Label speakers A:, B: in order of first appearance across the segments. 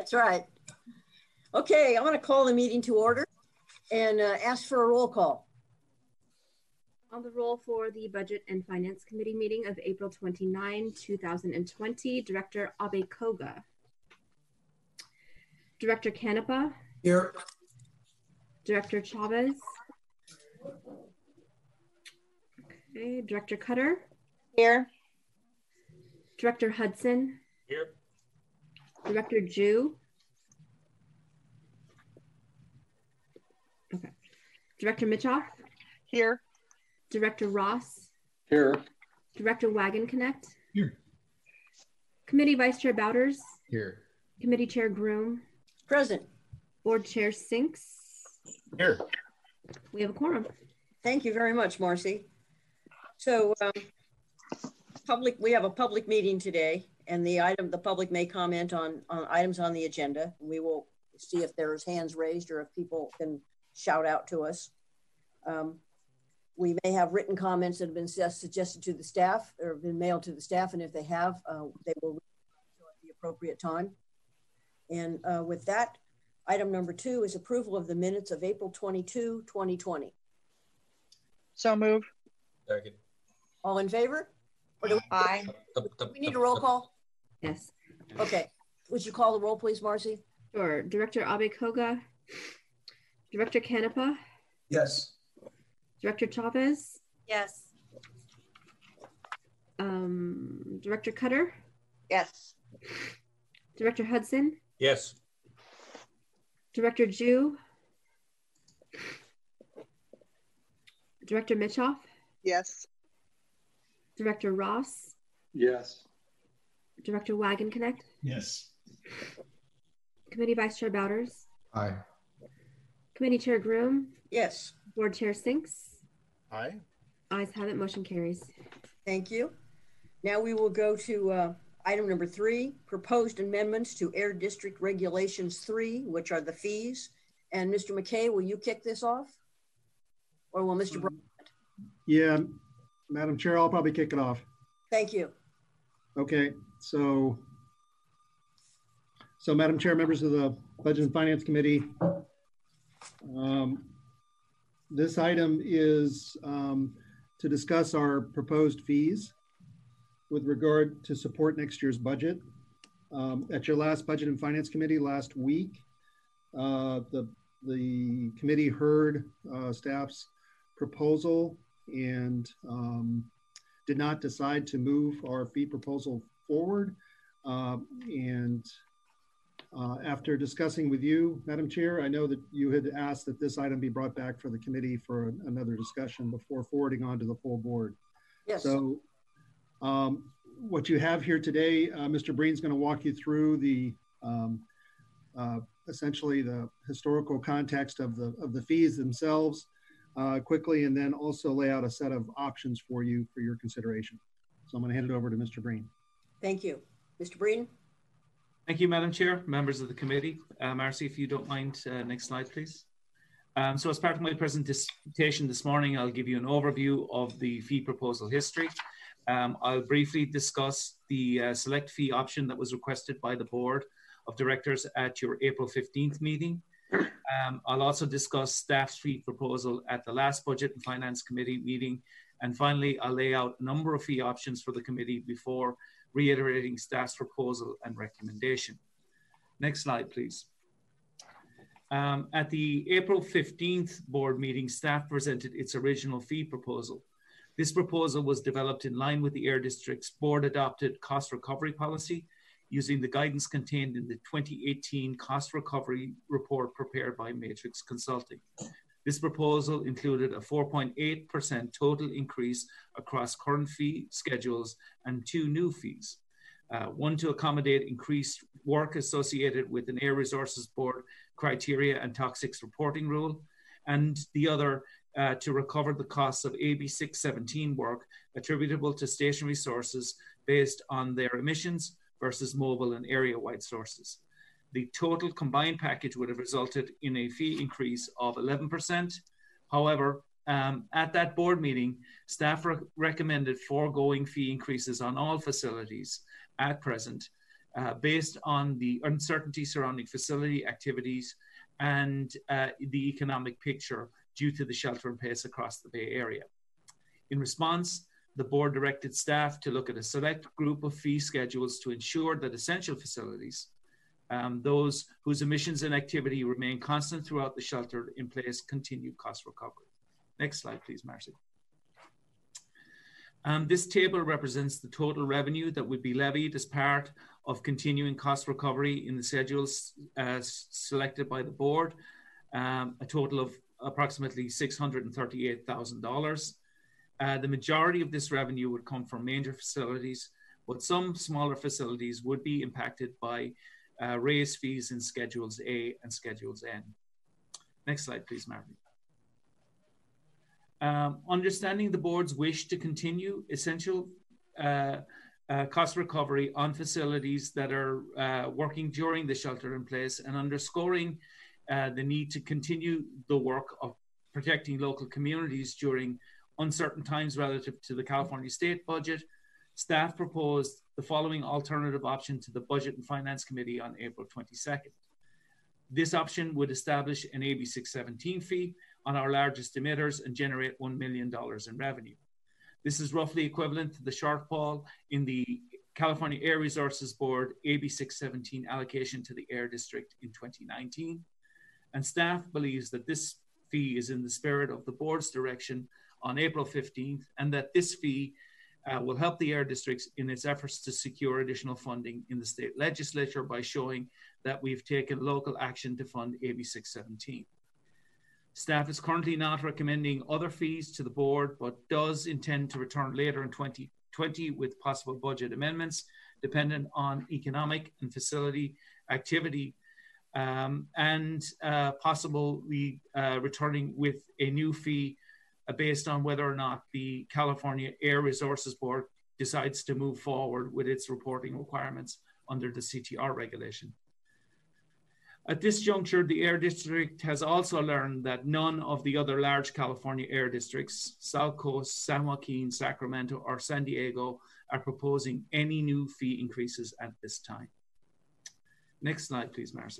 A: That's right. Okay, I'm going to call the meeting to order and ask for a roll call.
B: On the roll for the Budget and Finance Committee meeting of April 29, 2020, Director Abe Koga. Director Canepa.
C: Here.
B: Director Chavez. Okay, Director Cutter.
D: Here.
B: Director Hudson.
C: Here.
B: Director Jew. Okay. Director Mitchoff.
D: Here.
B: Director Ross.
C: Here.
B: Director Wagenknecht.
C: Here.
B: Committee Vice Chair Bowders.
C: Here.
B: Committee Chair Groom.
A: Present.
B: Board Chair Sinks.
C: Here.
B: We have a quorum.
A: Thank you very much, Marcy. So we have a public meeting today, and the public may comment on items on the agenda. We will see if there's hands raised or if people can shout out to us. We may have written comments that have been suggested to the staff or have been mailed to the staff, and if they have, they will read at the appropriate time. And with that, item number 2 is approval of the minutes of April 22, 2020.
D: So move.
C: Second.
A: All in favor? Or do
D: Aye.
A: we need a roll call?
B: Yes.
A: Okay. Would you call the roll, please, Marcy?
B: Sure. Director Abe Koga. Director Canepa.
C: Yes.
B: Director Chavez.
D: Yes.
B: Director Cutter.
D: Yes.
B: Director Hudson.
C: Yes.
B: Director Jew. Director Mitchoff.
D: Yes.
B: Director Ross.
C: Yes.
B: Director Wagenknecht.
C: Yes.
B: Committee Vice Chair Bowders.
C: Aye.
B: Committee Chair Groom.
A: Yes.
B: Board Chair Sinks.
C: Aye.
B: Ayes have it, motion carries.
A: Thank you. Now we will go to item number 3, proposed amendments to Air District Regulations 3, which are the fees. And Mr. McKay, will you kick this off? Or will Mr. Bryant?
E: Yeah, Madam Chair, I'll probably kick it off.
A: Thank you.
E: Okay, so Madam Chair, members of the Budget and Finance Committee, this item is to discuss our proposed fees with regard to support next year's budget. At your last Budget and Finance Committee last week, the committee heard staff's proposal and did not decide to move our fee proposal forward. After discussing with you, Madam Chair, I know that you had asked that this item be brought back for the committee for another discussion before forwarding on to the full board.
A: Yes.
E: So what you have here today, Mr. Breen's going to walk you through the essentially the historical context of the fees themselves quickly, and then also lay out a set of options for you for your consideration. So I'm going to hand it over to Mr. Breen.
A: Thank you. Mr. Breen?
F: Thank you, Madam Chair, members of the committee. Marcy, if you don't mind, next slide, please. So as part of my presentation this morning, I'll give you an overview of the fee proposal history. I'll briefly discuss the select fee option that was requested by the Board of Directors at your April 15th meeting. I'll also discuss staff's fee proposal at the last Budget and Finance Committee meeting. And finally, I'll lay out a number of fee options for the committee before reiterating staff's proposal and recommendation. Next slide, please. At the April 15th board meeting, staff presented its original fee proposal. This proposal was developed in line with the Air District's board-adopted cost recovery policy, using the guidance contained in the 2018 cost recovery report prepared by Matrix Consulting. This proposal included a 4.8% total increase across current fee schedules and 2 new fees. One to accommodate increased work associated with an Air Resources Board criteria and toxics reporting rule, and the other to recover the costs of AB 617 work attributable to station resources based on their emissions versus mobile and area-wide sources. The total combined package would have resulted in a fee increase of 11%. However, at that board meeting, staff recommended foregoing fee increases on all facilities at present based on the uncertainty surrounding facility activities and the economic picture due to the shelter in place across the Bay Area. In response, the board directed staff to look at a select group of fee schedules to ensure that essential facilities, those whose emissions and activity remain constant throughout the shelter in place, continue cost recovery. Next slide, please, Marcy. This table represents the total revenue that would be levied as part of continuing cost recovery in the schedules selected by the board, a total of approximately $638,000. The majority of this revenue would come from major facilities, but some smaller facilities would be impacted by raised fees in Schedules A and Schedules N. Next slide, please, Marty. Understanding the board's wish to continue essential cost recovery on facilities that are working during the shelter in place, and underscoring the need to continue the work of protecting local communities during uncertain times relative to the California state budget, staff proposed the following alternative option to the Budget and Finance Committee on April 22nd. This option would establish an AB 617 fee on our largest emitters and generate $1 million in revenue. This is roughly equivalent to the shortfall in the California Air Resources Board AB 617 allocation to the Air District in 2019. And staff believes that this fee is in the spirit of the board's direction on April 15th, and that this fee will help the Air Districts in its efforts to secure additional funding in the state legislature by showing that we've taken local action to fund AB 617. Staff is currently not recommending other fees to the board, but does intend to return later in 2020 with possible budget amendments dependent on economic and facility activity, and possibly returning with a new fee based on whether or not the California Air Resources Board decides to move forward with its reporting requirements under the CTR regulation. At this juncture, the Air District has also learned that none of the other large California air districts, South Coast, San Joaquin, Sacramento, or San Diego, are proposing any new fee increases at this time. Next slide, please, Marcy.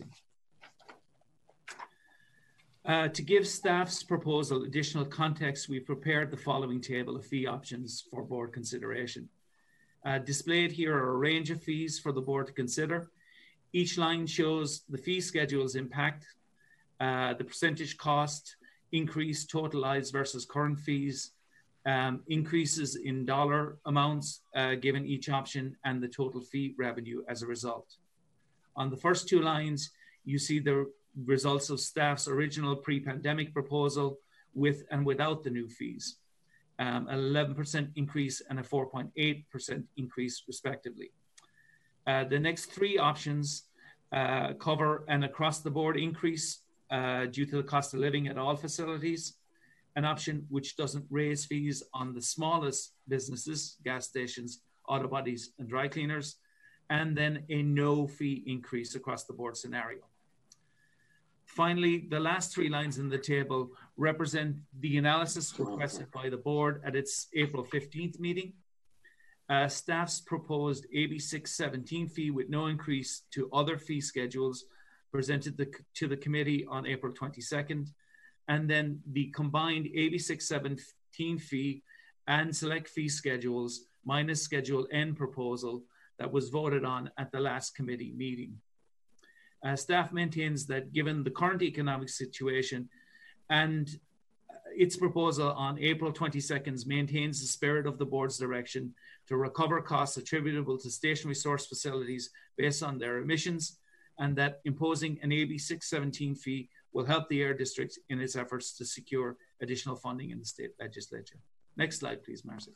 F: To give staff's proposal additional context, we prepared the following table of fee options for board consideration. Displayed here are a range of fees for the board to consider. Each line shows the fee schedule's impact, the percentage cost, increase totalized versus current fees, increases in dollar amounts given each option, and the total fee revenue as a result. On the first two lines, you see the results of staff's original pre-pandemic proposal with and without the new fees, an 11% increase and a 4.8% increase respectively. The next three options cover an across-the-board increase due to the cost of living at all facilities, an option which doesn't raise fees on the smallest businesses, gas stations, auto bodies, and dry cleaners, and then a no fee increase across the board scenario. Finally, the last three lines in the table represent the analysis requested by the board at its April 15th meeting. Staff's proposed AB 617 fee with no increase to other fee schedules presented to the committee on April 22nd, and then the combined AB 617 fee and select fee schedules minus Schedule N proposal that was voted on at the last committee meeting. Staff maintains that given the current economic situation and its proposal on April 22nd maintains the spirit of the board's direction to recover costs attributable to station resource facilities based on their emissions, and that imposing an AB 617 fee will help the Air District in its efforts to secure additional funding in the state legislature. Next slide, please, Marcy.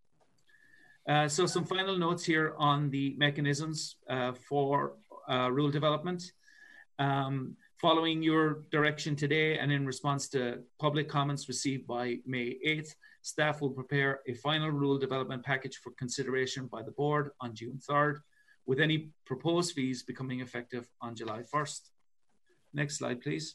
F: So some final notes here on the mechanisms for rule development. Following your direction today and in response to public comments received by May 8th, staff will prepare a final rule development package for consideration by the board on June 3rd, with any proposed fees becoming effective on July 1st. Next slide, please.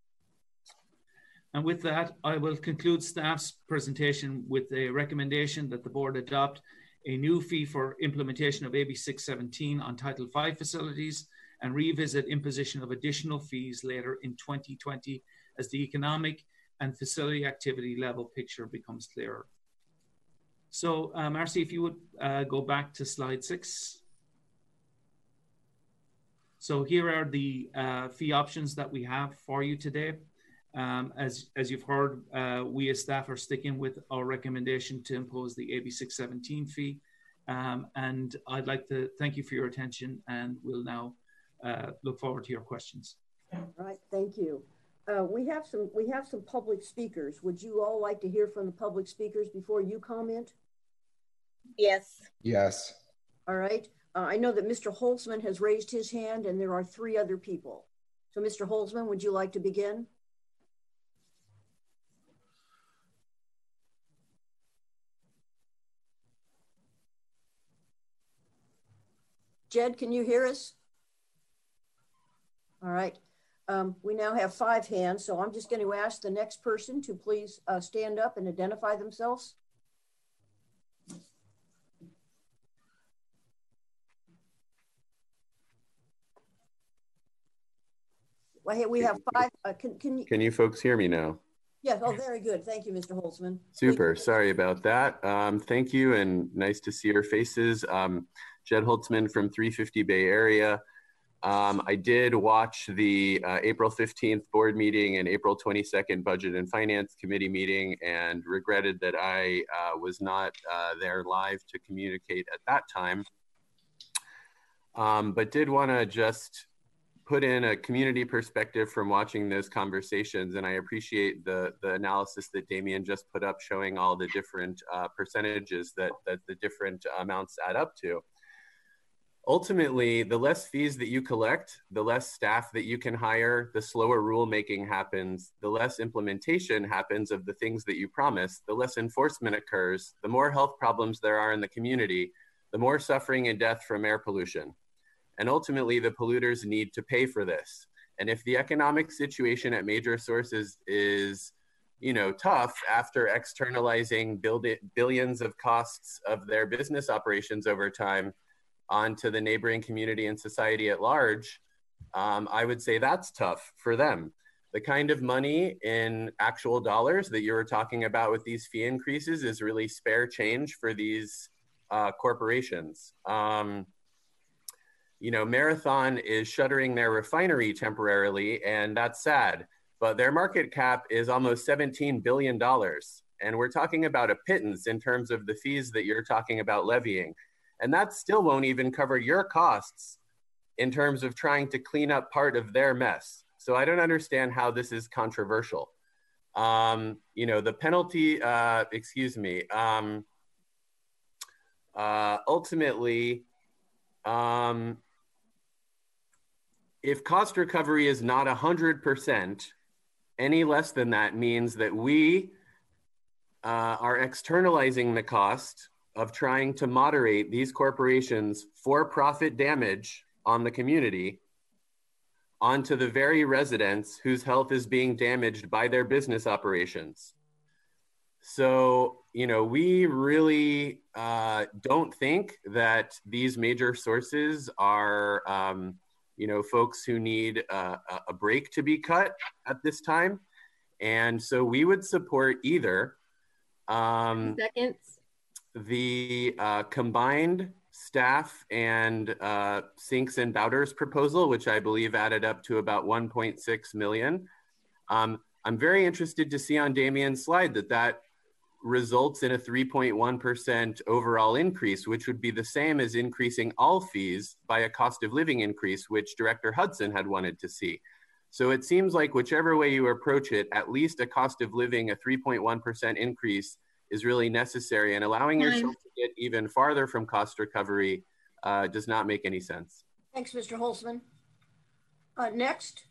F: And with that, I will conclude staff's presentation with a recommendation that the board adopt a new fee for implementation of AB 617 on Title V facilities, and revisit imposition of additional fees later in 2020 as the economic and facility activity level picture becomes clearer. So, Marcy, if you would go back to slide 6. So here are the fee options that we have for you today. As you've heard, we as staff are sticking with our recommendation to impose the AB 617 fee. And I'd like to thank you for your attention, and we'll now look forward to your questions.
A: All right, thank you. We have some public speakers. Would you all like to hear from the public speakers before you comment?
D: Yes.
C: Yes.
A: All right. I know that Mr. Holzman has raised his hand, and there are 3 other people. So, Mr. Holzman, would you like to begin? Jed, can you hear us? All right. We now have 5 hands, so I'm just going to ask the next person to please stand up and identify themselves. Well, we have 5. Can you
G: folks hear me now?
A: Yes. Oh, very good. Thank you, Mr. Holzman.
G: Super. Sorry about that. Thank you, and nice to see your faces. Jed Holtzman from 350 Bay Area. I did watch the April 15th board meeting and April 22nd Budget and Finance Committee meeting, and regretted that I was not there live to communicate at that time. But did want to just put in a community perspective from watching those conversations, and I appreciate the analysis that Damien just put up showing all the different percentages that the different amounts add up to. Ultimately, the less fees that you collect, the less staff that you can hire, the slower rulemaking happens, the less implementation happens of the things that you promise, the less enforcement occurs, the more health problems there are in the community, the more suffering and death from air pollution. And ultimately, the polluters need to pay for this. And if the economic situation at major sources is, tough after externalizing billions of costs of their business operations over time onto the neighboring community and society at large, I would say that's tough for them. The kind of money in actual dollars that you were talking about with these fee increases is really spare change for these corporations. Marathon is shuttering their refinery temporarily, and that's sad, but their market cap is almost $17 billion. And we're talking about a pittance in terms of the fees that you're talking about levying. And that still won't even cover your costs in terms of trying to clean up part of their mess. So I don't understand how this is controversial. The penalty, ultimately, if cost recovery is not 100%, any less than that means that we are externalizing the cost of trying to moderate these corporations' for-profit damage on the community onto the very residents whose health is being damaged by their business operations. So, we really don't think that these major sources are folks who need a break to be cut at this time. And so we would support either the combined staff and sinks and bouters proposal, which I believe added up to about 1.6 million. I'm very interested to see on Damien's slide that results in a 3.1% overall increase, which would be the same as increasing all fees by a cost of living increase, which Director Hudson had wanted to see. So it seems like whichever way you approach it, at least a cost of living, a 3.1% increase is really necessary, and allowing yourself to get even farther from cost recovery does not make any sense.
A: Thanks, Mr. Holzman. Next,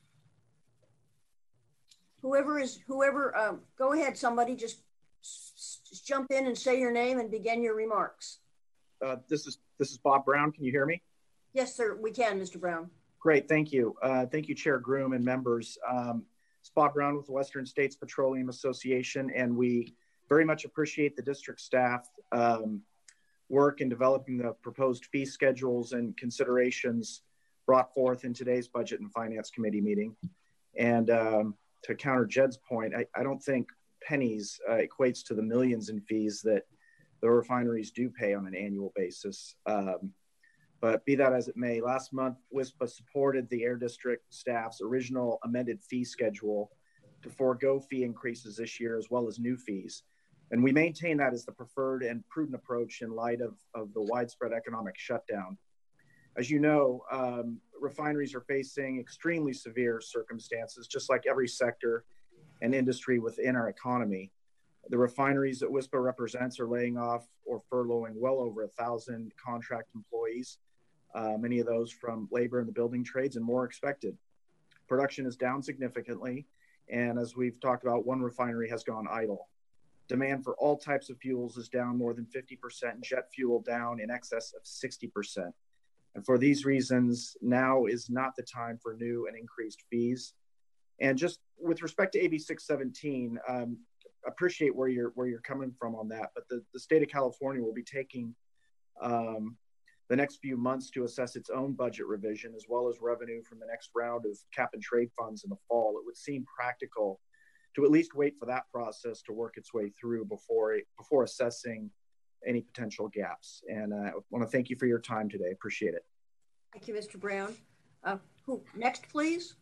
A: whoever, go ahead, somebody, just jump in and say your name and begin your remarks.
H: This is Bob Brown. Can you hear me?
A: Yes, sir, we can, Mr. Brown.
H: Great, thank you. Thank you, Chair Groom and members. It's Bob Brown with the Western States Petroleum Association, and we very much appreciate the district staff work in developing the proposed fee schedules and considerations brought forth in today's Budget and Finance Committee meeting. And to counter Jed's point, I don't think pennies equates to the millions in fees that the refineries do pay on an annual basis. But be that as it may, last month, WISPA supported the Air District staff's original amended fee schedule to forego fee increases this year, as well as new fees. And we maintain that as the preferred and prudent approach in light of the widespread economic shutdown. As you know, refineries are facing extremely severe circumstances, just like every sector and industry within our economy. The refineries that WISPA represents are laying off or furloughing well over 1,000 contract employees, many of those from labor and the building trades, and more expected. Production is down significantly, and as we've talked about, one refinery has gone idle. Demand for all types of fuels is down more than 50%, and jet fuel down in excess of 60%. And for these reasons, now is not the time for new and increased fees. And just with respect to AB 617, appreciate where you're coming from on that, but the state of California will be taking the next few months to assess its own budget revision, as well as revenue from the next round of cap and trade funds in the fall. It would seem practical to at least wait for that process to work its way through before assessing any potential gaps. And I want to thank you for your time today. Appreciate it.
A: Thank you, Mr. Brown. Who next, please?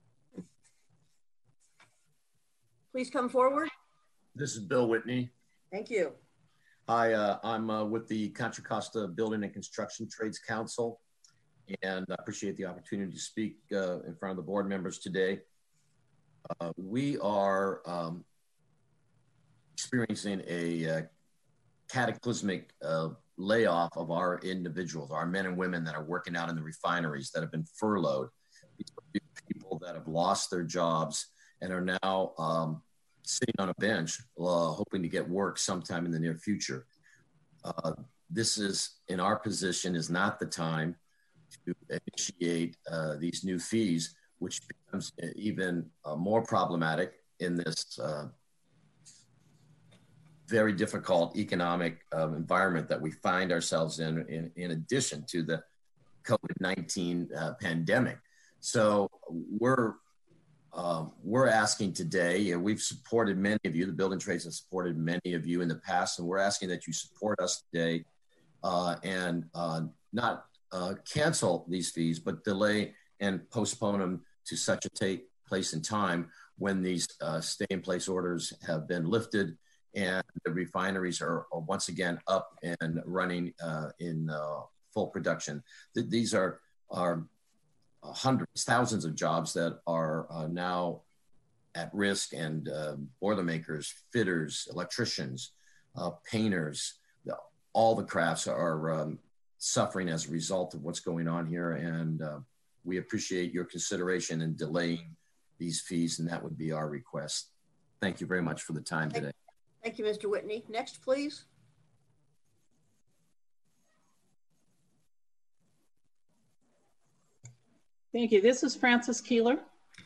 A: Please come forward.
I: This is Bill Whitney.
A: Thank you.
I: Hi, I'm with the Contra Costa Building and Construction Trades Council, and I appreciate the opportunity to speak in front of the board members today. We are experiencing a cataclysmic layoff of our individuals, our men and women that are working out in the refineries that have been furloughed. These are people that have lost their jobs and are now sitting on a bench hoping to get work sometime in the near future. This is, in our position, is not the time to initiate these new fees, which becomes even more problematic in this very difficult economic environment that we find ourselves in addition to the COVID-19 pandemic. So we're asking today, and we've supported many of you, the building trades have supported many of you in the past, and we're asking that you support us today and not cancel these fees, but delay and postpone them to such a place in time when these stay-in-place orders have been lifted and the refineries are once again up and running in full production. These are hundreds, thousands of jobs that are now at risk, and boilermakers, fitters, electricians, painters, all the crafts are suffering as a result of what's going on here. And we appreciate your consideration in delaying these fees, and that would be our request. Thank you very much for the time today.
A: Thank you, Mr. Whitney. Next, please.
J: Thank you. This is Frances Keeler.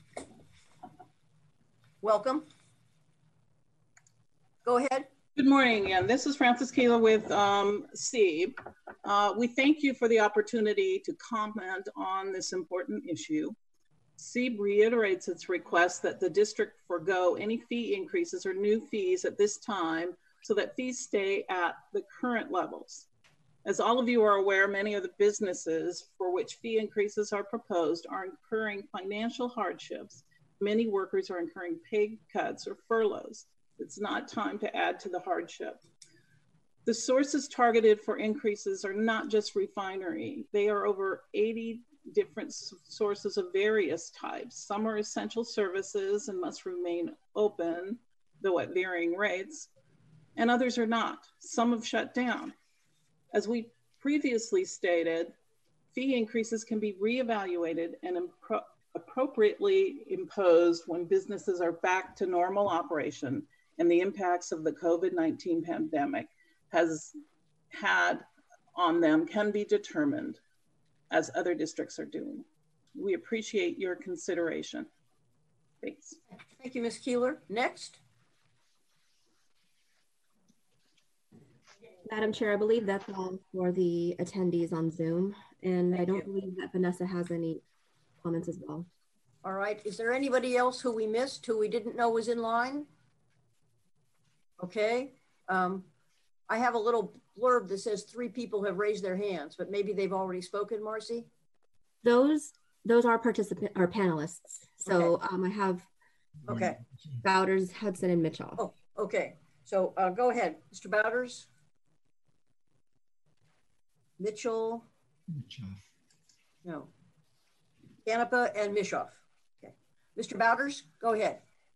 A: Welcome. Go ahead.
J: Good morning again. This is Frances Keeler with SEEB. We thank you for the opportunity to comment on this important issue. SEEB reiterates its request that the district forego any fee increases or new fees at this time so that fees stay at the current levels. As all of you are aware, many of the businesses for which fee increases are proposed are incurring financial hardships. Many workers are incurring pay cuts or furloughs. It's not time to add to the hardship. The sources targeted for increases are not just refinery. They are over 80 different sources of various types. Some are essential services and must remain open, though at varying rates, and others are not. Some have shut down. As we previously stated, fee increases can be reevaluated and appropriately imposed when businesses are back to normal operation and the impacts of the COVID-19 pandemic has had on them can be determined, as other districts are doing. We appreciate your consideration. Thanks.
A: Thank you, Ms. Keeler. Next.
B: Madam Chair, I believe that's all for the attendees on Zoom, and I don't believe that Vanessa has any comments as well.
A: All right, is there anybody else who we missed, who we didn't know was in line? Okay, I have a little blurb that says 3 people have raised their hands, but maybe they've already spoken, Marcy?
B: Those are participant or panelists. So okay. I have Bowders, Hudson, and Mitchell.
A: Oh, okay. So go ahead, Mr. Bowders. Mitchell. No. Canepa and Mischoff. Okay. Mr. Bowders, go ahead.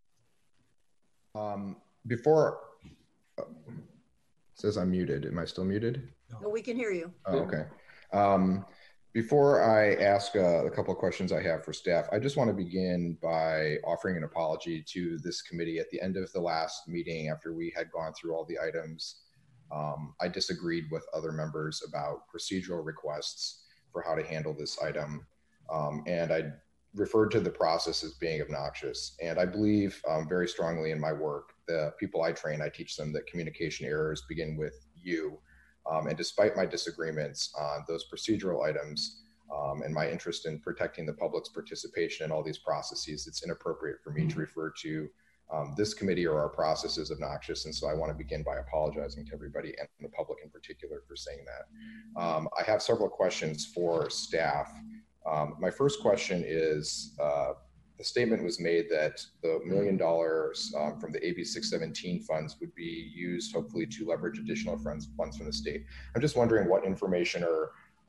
C: Before, it says I'm muted. Am I still muted?
A: No, we can hear you.
C: Oh, okay. Before I ask a couple of questions I have for staff, I just want to begin by offering an apology to this committee. At the end of the last meeting, after we had gone through all the items, I disagreed with other members about procedural requests for how to handle this item. And I referred to the process as being obnoxious. And I believe very strongly in my work. The people I train, I teach them that communication errors begin with you. And despite my disagreements on those procedural items and my interest in protecting the public's participation in all these processes, it's inappropriate for me to refer to this committee or our process as obnoxious. And so I want to begin by apologizing to everybody and the public in particular for saying that. I have several questions for staff. My first question is, the statement was made that the $1 million from the AB 617 funds would be used hopefully to leverage additional funds from the state. I'm just wondering what information or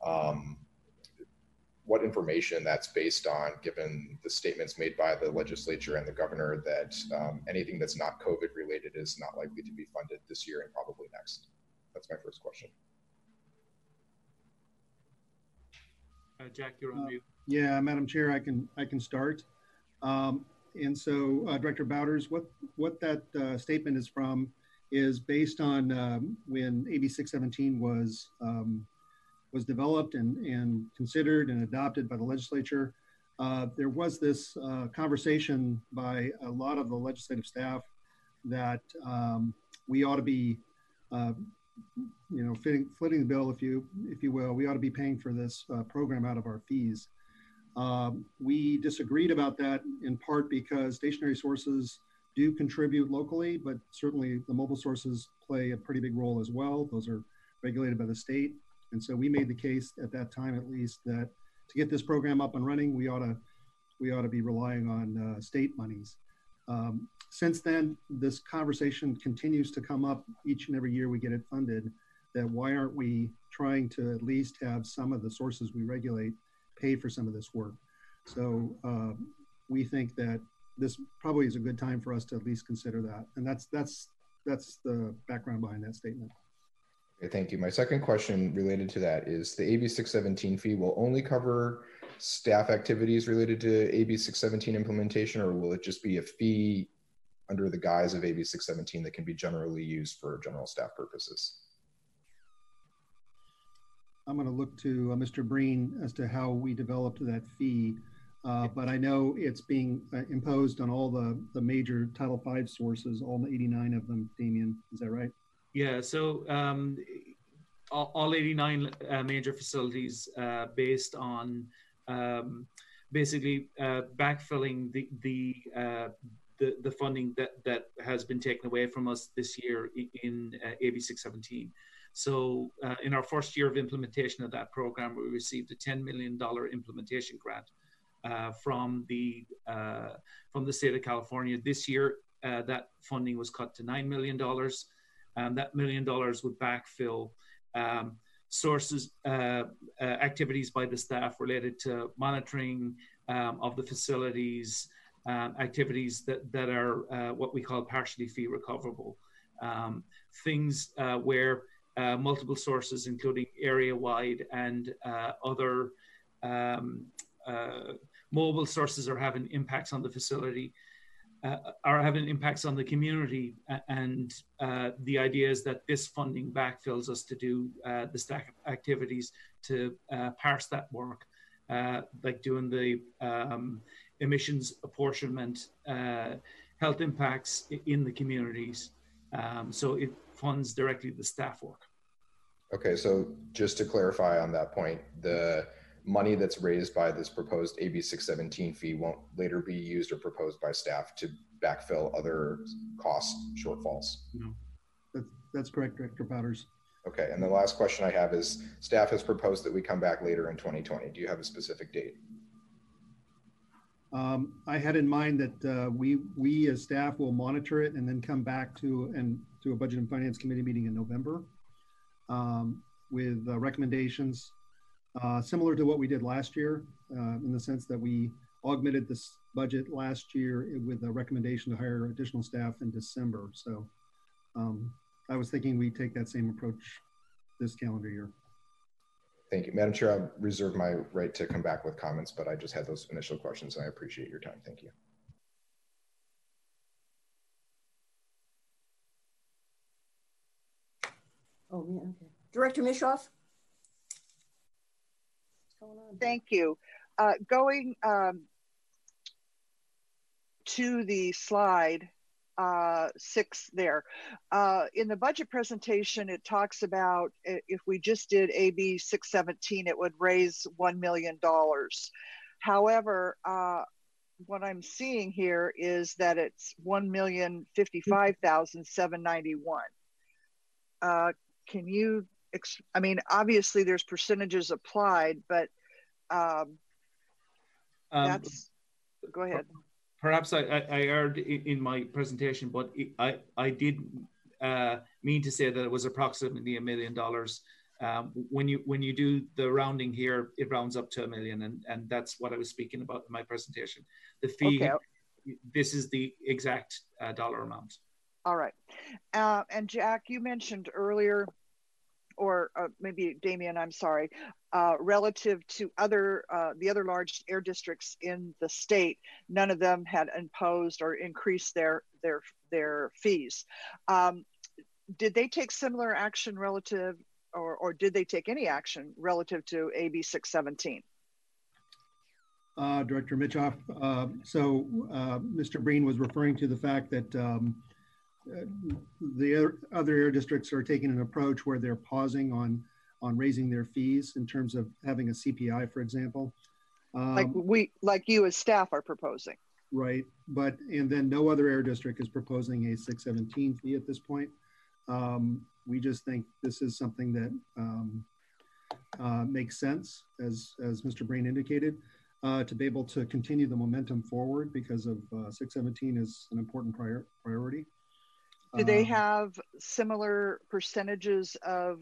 C: what information that's based on, given the statements made by the legislature and the governor that anything that's not COVID related is not likely to be funded this year and probably next. That's my first question.
F: Jack, you're on mute.
E: Yeah, Madam Chair, I can start. And so, Director Bowders, what that statement is from is based on when AB 617 was developed and considered and adopted by the legislature. There was this conversation by a lot of the legislative staff that we ought to be, footing the bill, if you will. We ought to be paying for this program out of our fees. We disagreed about that in part because stationary sources do contribute locally, but certainly the mobile sources play a pretty big role as well. Those are regulated by the state. And so we made the case at that time, at least, that to get this program up and running, we ought to be relying on state monies. Since then, this conversation continues to come up each and every year we get it funded, that why aren't we trying to at least have some of the sources we regulate pay for some of this work? So we think that this probably is a good time for us to at least consider that. And that's the background behind that statement.
C: Okay, thank you. My second question related to that is the AB 617 fee will only cover staff activities related to AB 617 implementation, or will it just be a fee under the guise of AB 617 that can be generally used for general staff purposes?
E: I'm going to look to Mr. Breen as to how we developed that fee, but I know it's being imposed on all the major Title V sources, all 89 of them, Damien, is that right?
F: Yeah, so all 89 major facilities based on basically backfilling the funding that has been taken away from us this year in AB 617. So in our first year of implementation of that program, we received a $10 million implementation grant from the state of California. This year, that funding was cut to $9 million. That $1 million would backfill sources, activities by the staff related to monitoring of the facilities, activities that are what we call partially fee recoverable. Things where multiple sources, including area-wide and other mobile sources, are having impacts on the facility, are having impacts on the community. And the idea is that this funding backfills us to do the staff activities to parse that work, like doing the emissions apportionment, health impacts in the communities. So it funds directly the staff work.
C: Okay, so just to clarify on that point, the money that's raised by this proposed AB 617 fee won't later be used or proposed by staff to backfill other cost shortfalls.
F: No.
E: That's correct, Director Powders.
C: Okay, and the last question I have is, staff has proposed that we come back later in 2020. Do you have a specific date?
E: I had in mind that we as staff will monitor it and then come back to a Budget and Finance Committee meeting in November with recommendations similar to what we did last year, in the sense that we augmented this budget last year with a recommendation to hire additional staff in December. So I was thinking we take that same approach this calendar year.
C: Thank you. Madam Chair, I reserve my right to come back with comments, but I just had those initial questions and I appreciate your time. Thank you.
A: Oh, yeah, okay. Director Mishoff? What's going on?
K: Thank you. Going to the slide 6 there. In the budget presentation, it talks about if we just did AB 617, it would raise $1 million. However, what I'm seeing here is that it's $1,055,791. Can you, I mean, obviously there's percentages applied, but that's, go ahead.
F: Perhaps I erred in my presentation, but I did mean to say that it was approximately $1 million. When you do the rounding here, it rounds up to $1 million, and that's what I was speaking about in my presentation. The fee, okay. This is the exact dollar amount.
K: All right. And Jack, you mentioned earlier, or maybe Damien, I'm sorry, relative to the other large air districts in the state, none of them had imposed or increased their fees. Did they take similar action relative, or did they take any action relative to AB 617?
E: Director Mitchoff, Mr. Breen was referring to the fact that the other air districts are taking an approach where they're pausing on raising their fees in terms of having a CPI, for example.
K: Like you as staff are proposing.
E: Right, and then no other air district is proposing a 617 fee at this point. We just think this is something that makes sense, as Mr. Breen indicated, to be able to continue the momentum forward because of 617 is an important priority.
K: Do they have similar percentages of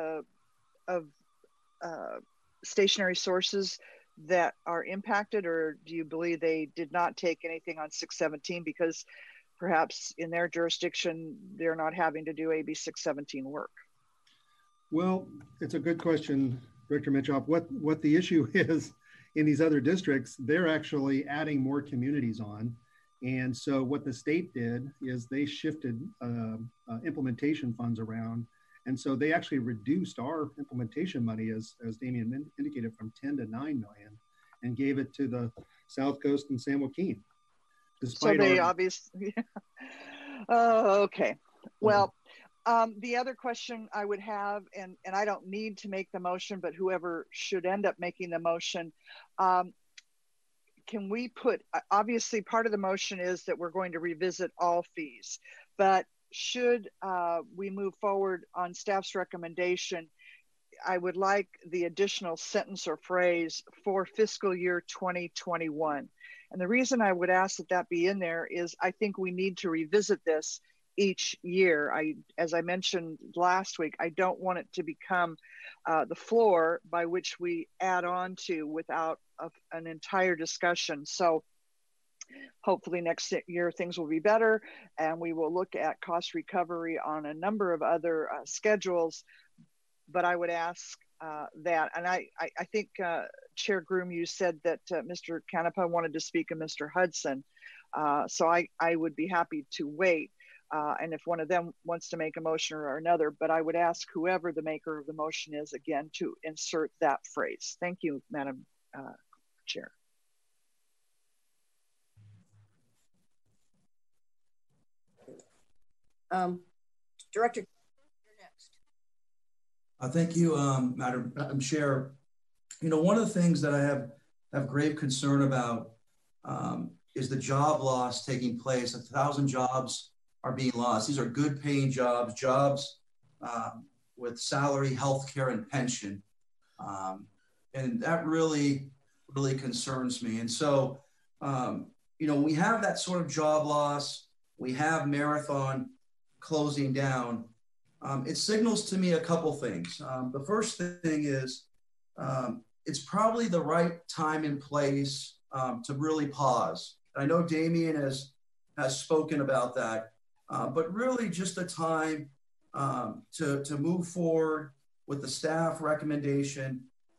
K: stationary sources that are impacted, or do you believe they did not take anything on 617 because perhaps in their jurisdiction they're not having to do AB 617 work?
E: Well, it's a good question, Director Mitchoff. What the issue is in these other districts, they're actually adding more communities on. And so what the state did is they shifted implementation funds around. And so they actually reduced our implementation money, as Damien indicated, from 10 to 9 million and gave it to the South Coast and San Joaquin.
K: So they obviously, okay. Well, the other question I would have, and I don't need to make the motion, but whoever should end up making the motion, can we put, obviously part of the motion is that we're going to revisit all fees, but should we move forward on staff's recommendation, I would like the additional sentence or phrase for fiscal year 2021. And the reason I would ask that be in there is I think we need to revisit this each year. As I mentioned last week, I don't want it to become the floor by which we add on to without an entire discussion. So hopefully next year things will be better and we will look at cost recovery on a number of other schedules. But I would ask that, and I think Chair Groom, you said that Mr. Canepa wanted to speak and Mr. Hudson. So I would be happy to wait. And if one of them wants to make a motion or another, but I would ask whoever the maker of the motion is again to insert that phrase. Thank you, Madam Chair.
A: Director, you're
L: Thank you, Madam Chair. You know, one of the things that I have grave concern about is the job loss taking place. 1,000 jobs are being lost. These are good paying jobs, with salary, healthcare, and pension. And that really concerns me. And so, you know, we have that sort of job loss. We have Marathon closing down. It signals to me a couple things. The first thing is it's probably the right time and place to really pause. I know Damien has spoken about that, but really just a time to move forward with the staff recommendation.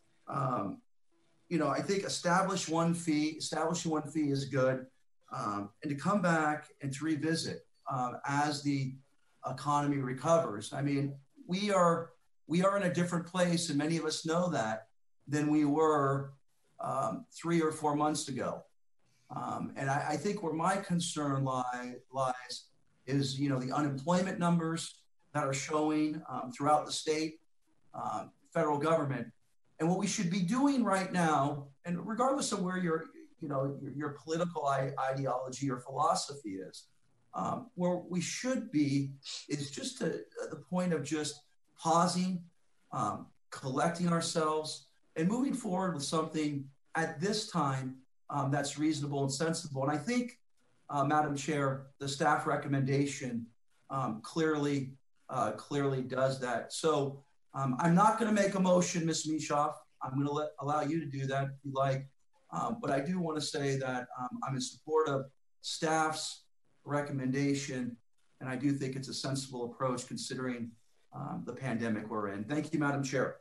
L: You know, I think establishing one fee is good, and to come back and to revisit as the economy recovers. I mean, we are in a different place, and many of us know that, than we were 3 or 4 months ago. And I think where my concern lies is, you know, the unemployment numbers that are showing throughout the state, federal government. And what we should be doing right now, and regardless of where your political ideology or philosophy is, where we should be is just the point of just pausing, collecting ourselves, and moving forward with something at this time that's reasonable and sensible. And I think, Madam Chair, the staff recommendation clearly does that. So I'm not going to make a motion, Ms. Mishoff. I'm going to allow you to do that if you like. But I do want to say that I'm in support of staff's recommendation, and I do think it's a sensible approach considering the pandemic we're in. Thank you, Madam Chair.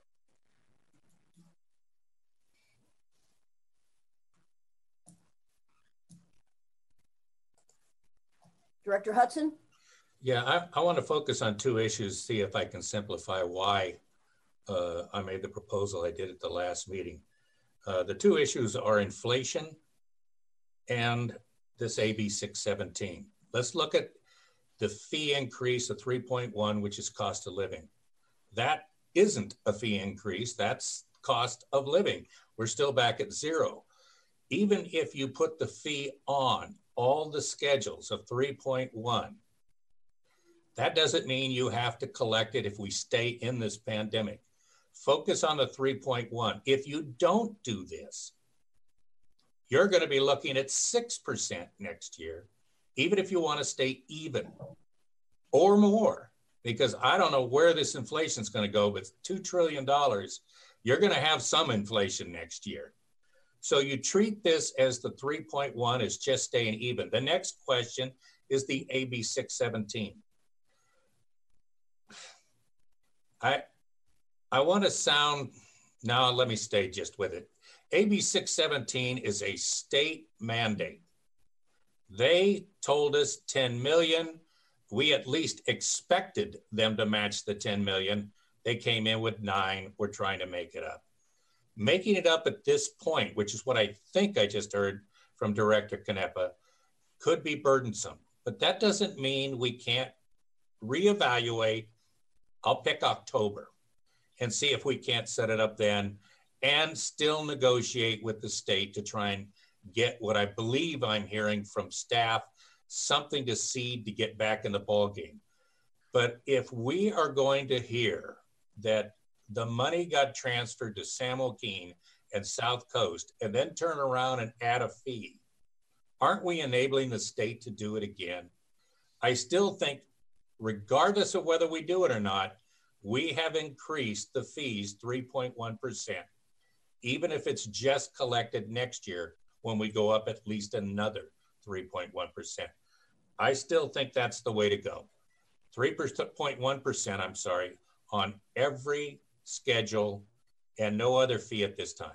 A: Director Hudson?
M: Yeah, I want to focus on two issues, see if I can simplify why I made the proposal I did at the last meeting. The two issues are inflation and this AB 617. Let's look at the fee increase of 3.1, which is cost of living. That isn't a fee increase, that's cost of living. We're still back at zero. Even if you put the fee on all the schedules of 3.1, that doesn't mean you have to collect it if we stay in this pandemic. Focus on the 3.1. If you don't do this, you're going to be looking at 6% next year, even if you want to stay even or more, because I don't know where this inflation is going to go, but $2 trillion, you're going to have some inflation next year. So you treat this as the 3.1 is just staying even. The next question is the AB 617. I want to sound, now let me stay just with it. AB 617 is a state mandate. They told us 10 million. We at least expected them to match the 10 million. They came in with 9. We're trying to make it up. Making it up at this point, which is what I think I just heard from Director Canepa, could be burdensome. But that doesn't mean we can't reevaluate. I'll pick October and see if we can't set it up then and still negotiate with the state to try and get what I believe I'm hearing from staff, something to seed to get back in the ballgame. But if we are going to hear that the money got transferred to San Joaquin and South Coast and then turn around and add a fee, aren't we enabling the state to do it again? I still think, regardless of whether we do it or not, we have increased the fees 3.1%, even if it's just collected next year when we go up at least another 3.1%. I still think that's the way to go. 3.1%, I'm sorry, on every schedule and no other fee at this time.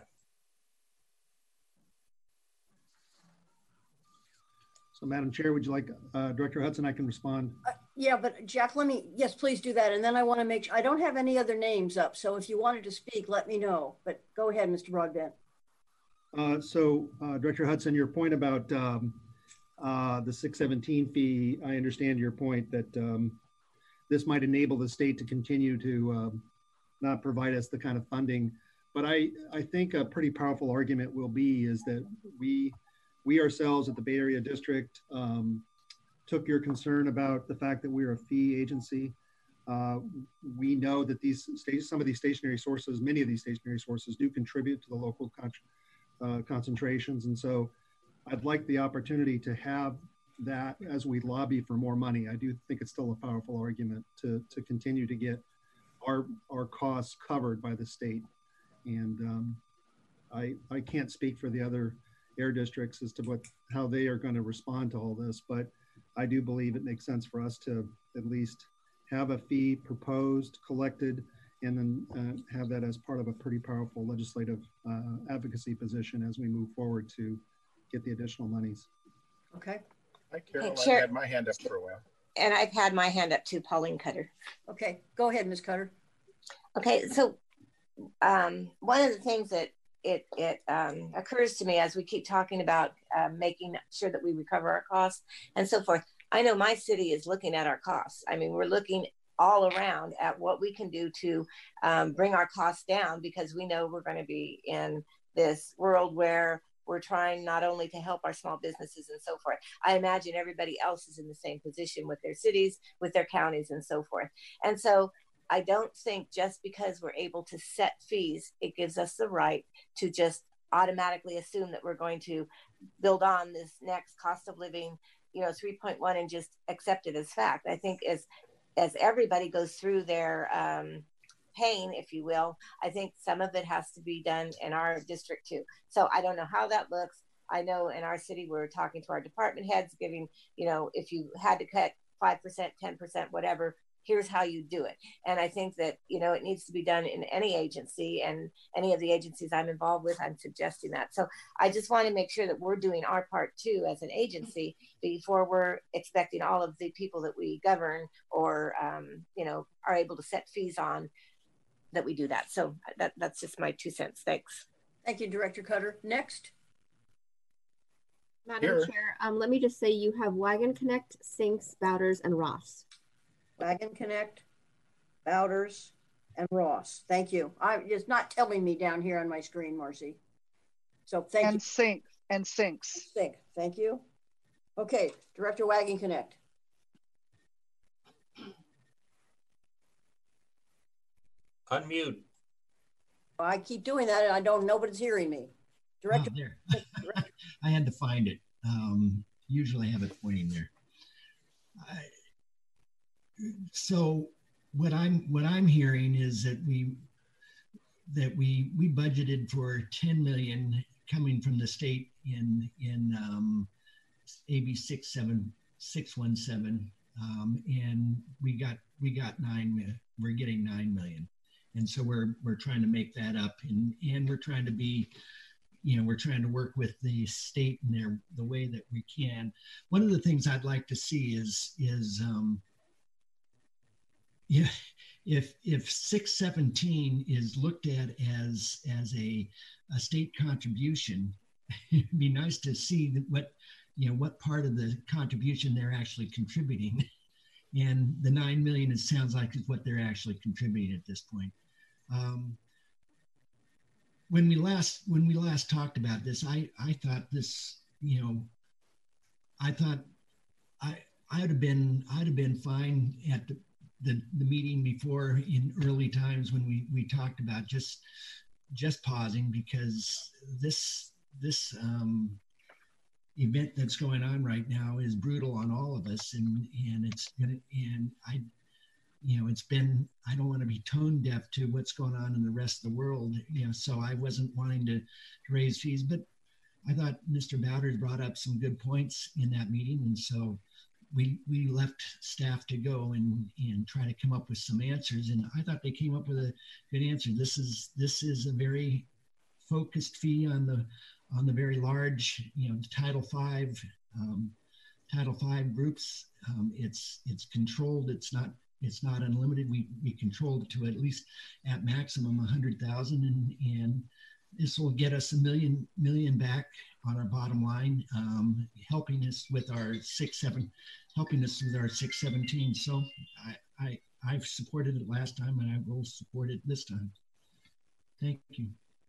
E: So Madam Chair, would you like Director Hudson, I can respond.
A: Yeah, but Jack, yes, please do that. And then I want to make sure, I don't have any other names up. So if you wanted to speak, let me know, but go ahead, Mr. Broadbent.
E: Director Hudson, your point about the 617 fee, I understand your point that this might enable the state to continue to not provide us the kind of funding. But I think a pretty powerful argument will be is that we ourselves at the Bay Area District took your concern about the fact that we're a fee agency. We know that some of these stationary sources, many of these stationary sources do contribute to the local concentrations. And so I'd like the opportunity to have that as we lobby for more money. I do think it's still a powerful argument to continue to get our costs covered by the state. And I can't speak for the other air districts as to how they are going to respond to all this, but I do believe it makes sense for us to at least have a fee proposed, collected, and then have that as part of a pretty powerful legislative advocacy position as we move forward to get the additional monies.
A: Okay.
N: Hi, Carol.
D: Hey,
N: I've had my hand up for a while.
D: And I've had my hand up too, Pauline Cutter.
A: Okay, go ahead, Ms. Cutter.
D: Okay, so one of the things that it occurs to me as we keep talking about making sure that we recover our costs and so forth, I know my city is looking at our costs. I mean, we're looking all around at what we can do to bring our costs down, because we know we're going to be in this world where we're trying not only to help our small businesses and so forth. I imagine everybody else is in the same position with their cities, with their counties and so forth. And so I don't think just because we're able to set fees, it gives us the right to just automatically assume that we're going to build on this next cost of living, 3.1 and just accept it as fact. I think as everybody goes through their pain, if you will, I think some of it has to be done in our district too. So I don't know how that looks. I know in our city, we're talking to our department heads, giving, if you had to cut 5%, 10%, whatever, here's how you do it. And I think that, it needs to be done in any agency, and any of the agencies I'm involved with, I'm suggesting that. So I just want to make sure that we're doing our part too as an agency before we're expecting all of the people that we govern or, are able to set fees on, that we do that. So that's just my 2 cents. Thanks.
A: Thank you, Director Cutter. Next.
B: Madam Chair, let me just say you have Wagon Connect, Sinks, Bowders, and Ross.
A: Wagon Connect, Bowders, and Ross. Thank you. It's not telling me down here on my screen, Marcy. So thank you.
K: And Sinks.
A: Sink. Thank you. Okay, Director Wagon Connect.
M: Unmute.
O: I keep doing that and nobody's hearing me. Director.
P: Oh, there. I had to find it. Usually I have it pointing there. So what I'm hearing is that we budgeted for 10 million coming from the state in AB 617, and we got 9 million. We're getting 9 million. And so we're trying to make that up, and we're trying to be, we're trying to work with the state in the way that we can. One of the things I'd like to see is if 617 is looked at as a state contribution, it'd be nice to see what part of the contribution they're actually contributing. And the 9 million, it sounds like, is what they're actually contributing at this point. When we last talked about this, I thought this, I thought I'd have been fine at the meeting before, in early times when we talked about just pausing, because this event that's going on right now is brutal on all of us, and it's been, I don't want to be tone deaf to what's going on in the rest of the world, so I wasn't wanting to raise fees, but I thought Mr. Bowders brought up some good points in that meeting, and so we left staff to go and try to come up with some answers, and I thought they came up with a good answer. This is a very focused fee on the very large, Title V groups. It's controlled. It's not unlimited. We controlled it to at least at maximum 100,000, and this will get us $1 million back on our bottom line, helping us with our 617. So I've supported it last time and I will support it this time. Thank you.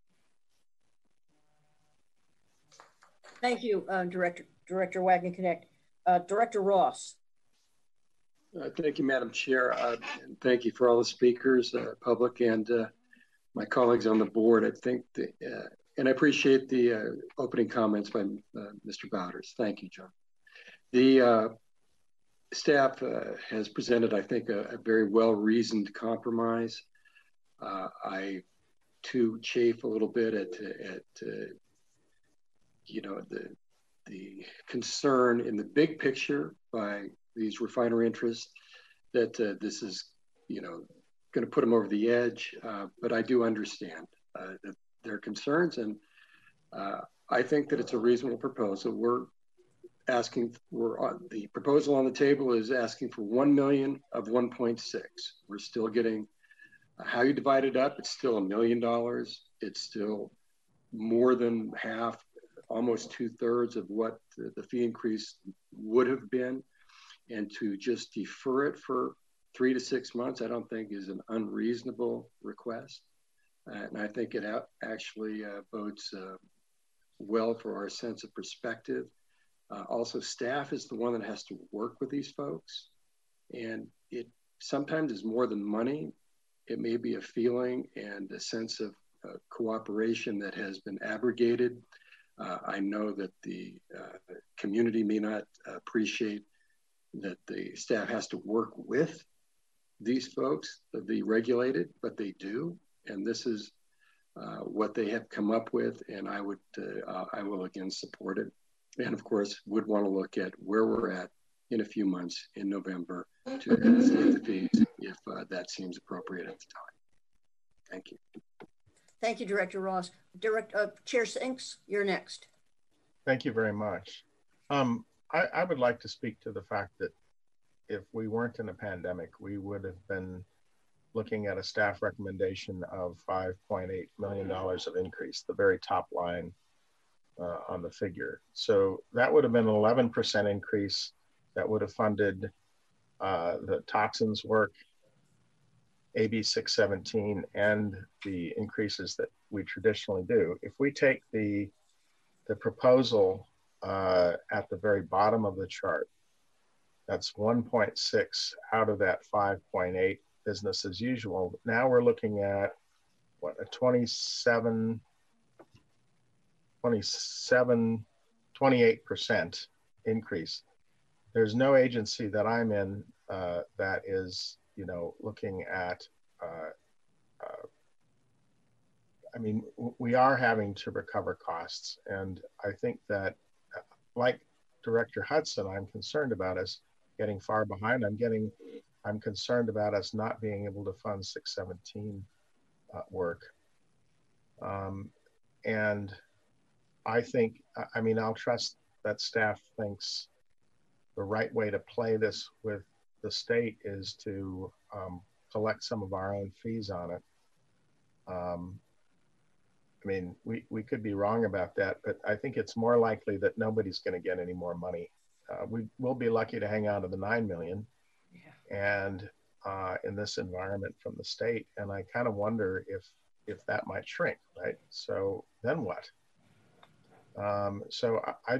A: Thank you, Director Wagenknecht. Director Ross.
Q: Thank you, Madam Chair. And thank you for all the speakers, public, and my colleagues on the board. I think, and I appreciate the opening comments by Mr. Bowders. Thank you, John. The staff has presented, I think, a very well-reasoned compromise. I, too, chafe a little bit at you know, the concern in the big picture by these refinery interests that this is, you know, going to put them over the edge. But I do understand their concerns, and I think that it's a reasonable proposal. The proposal on the table is asking for 1 million of 1.6. We're still getting, how you divide it up, it's still $1 million. It's still more than half, almost 2/3 of what the fee increase would have been. And to just defer it for 3 to 6 months, I don't think is an unreasonable request. And I think it actually bodes well for our sense of perspective. Also, staff is the one that has to work with these folks. And it sometimes is more than money. It may be a feeling and a sense of cooperation that has been abrogated. I know that the community may not appreciate that the staff has to work with these folks, the regulated, but they do. And this is what they have come up with. And I will again support it. And of course, would want to look at where we're at in a few months in November to reinstate the fees if that seems appropriate at the time. Thank you.
A: Thank you, Director Ross. Chair Sinks, you're next.
N: Thank you very much. I would like to speak to the fact that if we weren't in a pandemic, we would have been looking at a staff recommendation of $5.8 million of increase, the very top line on the figure. So that would have been an 11% increase that would have funded the toxins work, AB 617, and the increases that we traditionally do. If we take the proposal at the very bottom of the chart, that's 1.6 out of that 5.8 business as usual. Now we're looking at what, a 28% increase. There's no agency that I'm in that is, you know, looking at, I mean, we are having to recover costs. And I think that, like Director Hudson, I'm concerned about us getting far behind. I'm concerned about us not being able to fund 617 work. And I think, I mean, I'll trust that staff thinks the right way to play this with the state is to collect some of our own fees on it. I mean, we could be wrong about that, but I think it's more likely that nobody's going to get any more money. We'll be lucky to hang on to the 9 million, and in this environment from the state. And I kind of wonder if that might shrink, right? So then what? So I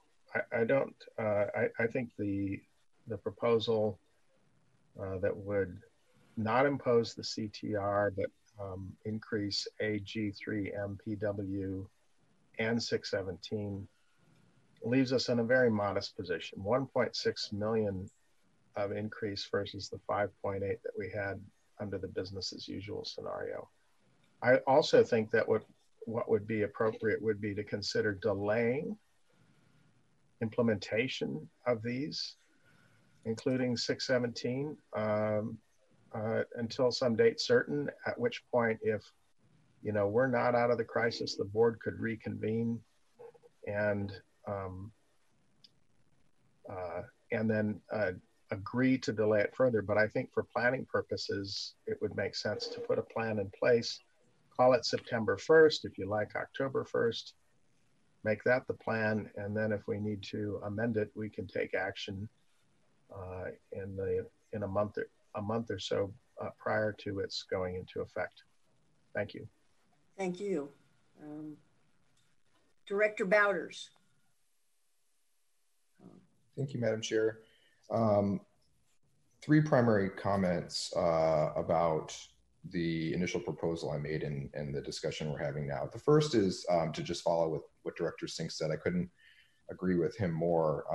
N: think the proposal that would not impose the CTR, but increase AG3, MPW, and 617 leaves us in a very modest position. 1.6 million of increase versus the 5.8 that we had under the business as usual scenario. I also think that what would be appropriate would be to consider delaying implementation of these, including 617, until some date certain, at which point, if, you know, we're not out of the crisis, the board could reconvene and then agree to delay it further. But I think for planning purposes, it would make sense to put a plan in place, call it September 1st, if you like October 1st, make that the plan. And then if we need to amend it, we can take action in a month a month or so prior to its going into effect. Thank you.
A: Thank you. Director Bowders.
C: Thank you, Madam Chair. Three primary comments about the initial proposal I made and the discussion we're having now. The first is to just follow with what Director Sink said. I couldn't agree with him more.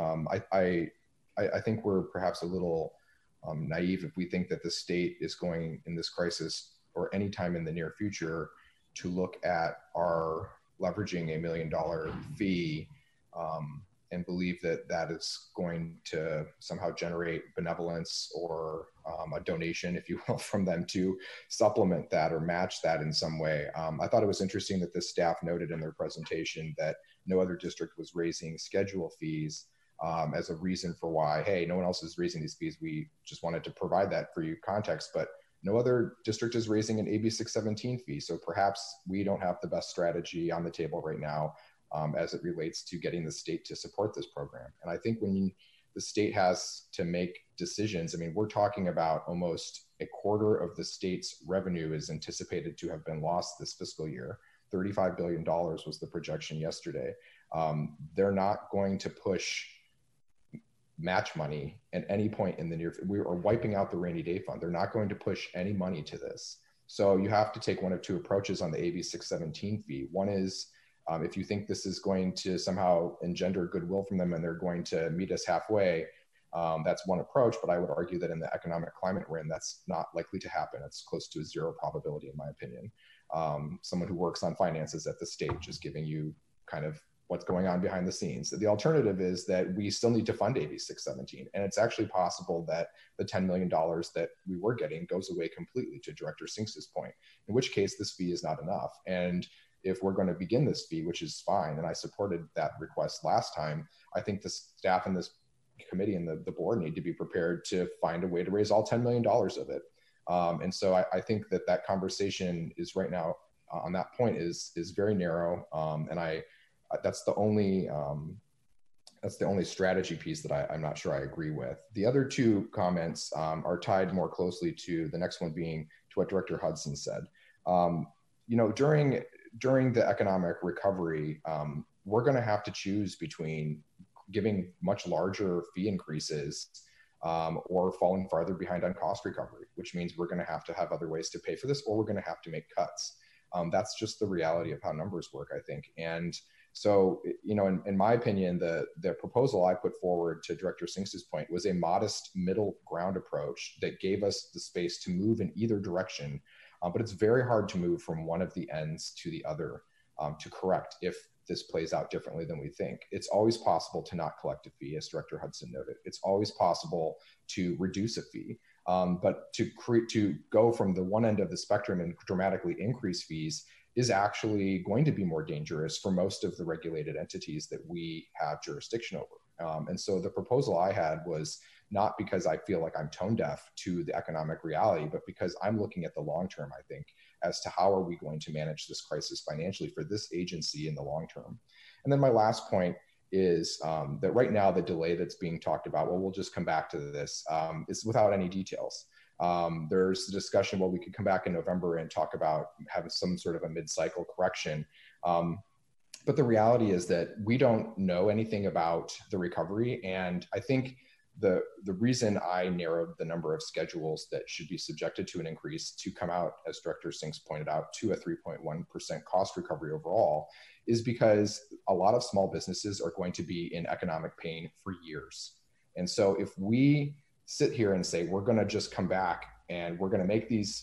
C: I think we're perhaps a little naive if we think that the state is going in this crisis or any time in the near future to look at our leveraging $1 million fee and believe that that is going to somehow generate benevolence or a donation, if you will, from them to supplement that or match that in some way. I thought it was interesting that the staff noted in their presentation that no other district was raising schedule fees as a reason for why, hey, no one else is raising these fees. We just wanted to provide that for you context, but no other district is raising an AB 617 fee. So perhaps we don't have the best strategy on the table right now as it relates to getting the state to support this program. And I think when the state has to make decisions, I mean, we're talking about almost a quarter of the state's revenue is anticipated to have been lost this fiscal year. $35 billion was the projection yesterday. They're not going to push match money at any point in the near future. We are wiping out the rainy day fund. They're not going to push any money to this. So you have to take one of two approaches on the AB 617 fee. One is if you think this is going to somehow engender goodwill from them and they're going to meet us halfway, that's one approach, but I would argue that in the economic climate we're in, that's not likely to happen. It's close to a zero probability in my opinion. Someone who works on finances at the state just giving you kind of what's going on behind the scenes. The alternative is that we still need to fund AB 617. And it's actually possible that the $10 million that we were getting goes away completely, to Director Sinks' point, in which case this fee is not enough. And if we're going to begin this fee, which is fine, and I supported that request last time, I think the staff in this committee and the board need to be prepared to find a way to raise all $10 million of it. And so I think that that conversation is right now on that point is very narrow. And that's the only strategy piece that I'm not sure I agree with. The other two comments are tied more closely to the next one being to what Director Hudson said. You know, during the economic recovery, we're going to have to choose between giving much larger fee increases or falling farther behind on cost recovery, which means we're going to have other ways to pay for this, or we're going to have to make cuts. That's just the reality of how numbers work, I think. And so, you know, in my opinion, the proposal I put forward to Director Sinks' point was a modest middle ground approach that gave us the space to move in either direction. But it's very hard to move from one of the ends to the other to correct if this plays out differently than we think. It's always possible to not collect a fee, as Director Hudson noted. It's always possible to reduce a fee. But to go from the one end of the spectrum and dramatically increase fees is actually going to be more dangerous for most of the regulated entities that we have jurisdiction over. And so the proposal I had was not because I feel like I'm tone deaf to the economic reality, but because I'm looking at the long term, I think, as to how are we going to manage this crisis financially for this agency in the long term. And then my last point is that right now the delay that's being talked about, well, we'll just come back to this, is without any details. There's the discussion, well, we could come back in November and talk about having some sort of a mid-cycle correction. But the reality is that we don't know anything about the recovery. And I think the reason I narrowed the number of schedules that should be subjected to an increase to come out, as Director Sinks pointed out, to a 3.1% cost recovery overall is because a lot of small businesses are going to be in economic pain for years. And so if we sit here and say, we're going to just come back and we're going